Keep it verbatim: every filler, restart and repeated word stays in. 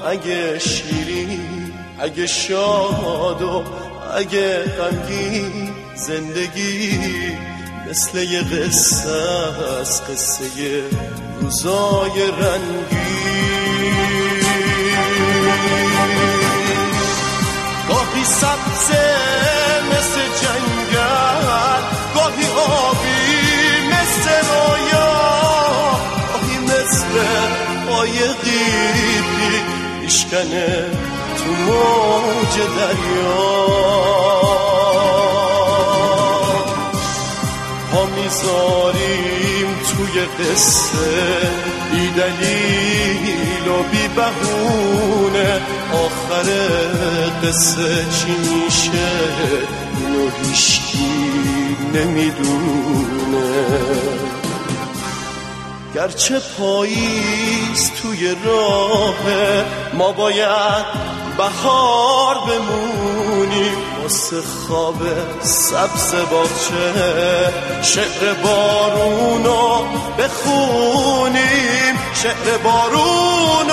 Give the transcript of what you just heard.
اگه شیرین، اگه شاد و اگه غمگین، زندگی مثل یه قصه از قصه روزای رنگین. گاهی سبزه مثل جنگل، گاهی آبی مثل رویا، گاهی مثل قایقی میشکنه تو موج دریا. پا میذاریم توی قصه بی دلیل و بی بهونه، آخر قصه چی میشه اینو هیچکی نمیدونه. گرچه پاییز توی راه ما باید بهار بمونیم، واسه خواب سبز باغچه شعر بارونو بخونیم، شعر بارون